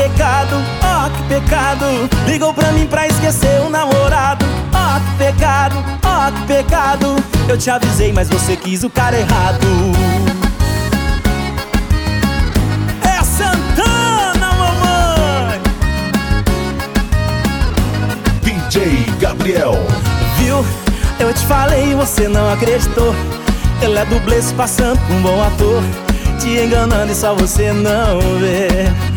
pecado, ó que pecado. Ligou pra mim pra esquecer o namorado. Ó que pecado, ó que pecado. Eu te avisei, mas você quis o cara errado. É Santana, mamãe. DJ Gabriel. Viu? Eu te falei e você não acreditou. Ele é dublê se passando por um bom ator, te enganando e só você não vê.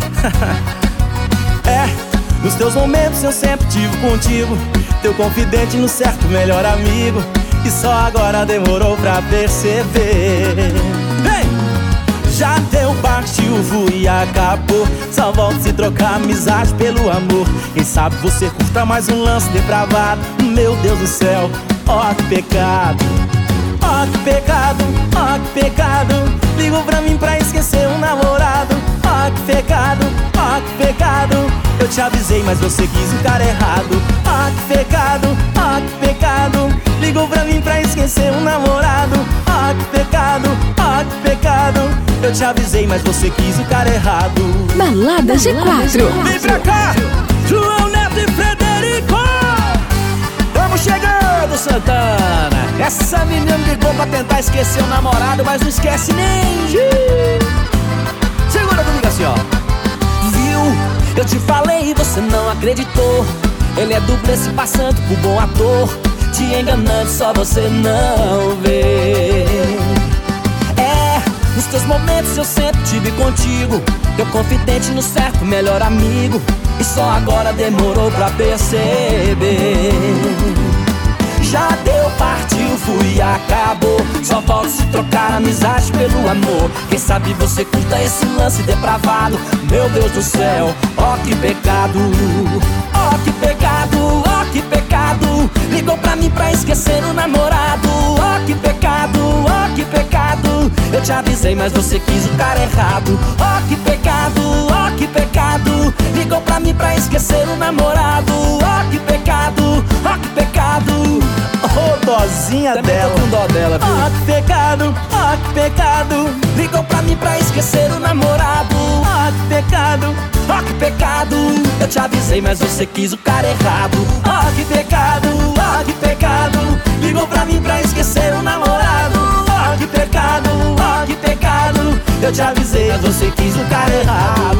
É, nos teus momentos eu sempre tive contigo, teu confidente no certo, melhor amigo. E só agora demorou pra perceber. Vem! Já deu, partiu, fui e acabou. Só volta se trocar amizade pelo amor. Quem sabe você curta mais um lance depravado. Meu Deus do céu, ó que pecado. Ó que pecado, ó que pecado. Ligou pra mim pra esquecer um namorado. Ó que pecado, ó que pecado. Eu te avisei, mas você quis o cara errado. Ó que pecado, ó que pecado. Ligou pra mim pra esquecer um namorado. Ó que pecado, ó que pecado. Eu te avisei, mas você quis o cara errado. Balada G4. Vem pra cá, João Neto e Frederico. Vamos chegando, Santana. Essa menina ligou pra tentar esquecer o namorado, mas não esquece nem. Segura comigo assim, ó. Viu? Eu te falei e você não acreditou. Ele é dublê se passando por bom ator, te enganando, só você não vê. É, nos teus momentos eu sempre tive contigo, teu confidente no certo, melhor amigo. E só agora demorou pra perceber. Já deu, partiu, fui e acabou. Só falta se trocar amizade pelo amor. Quem sabe você curta esse lance depravado. Meu Deus do céu, ó que pecado. Ó que pecado, ó que pecado. Ligou pra mim pra esquecer o namorado. Ó que pecado, ó que pecado. Eu te avisei, mas você quis o cara errado. Ó que pecado, ó que pecado. Ligou pra mim pra esquecer o namorado. Ó que pecado, ó que pecado. Ô, dozinha também dela. tô com dó dela, viu? Ó que pecado, ó que pecado. Ligou pra mim pra esquecer o namorado. Ó que pecado, ó que pecado. Eu te avisei, mas você quis o cara errado. ó que pecado, ó que pecado. Ligou pra mim pra esquecer o namorado. Ó que pecado, ó que pecado. Eu te avisei, mas você quis o cara errado.